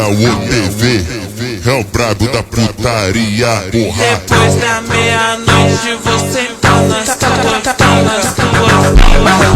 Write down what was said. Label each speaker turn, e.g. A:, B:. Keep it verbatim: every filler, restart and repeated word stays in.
A: O T V é o brabo da putaria, porra.
B: Depois da meia-noite você tá nas tuas, tá nas tuas.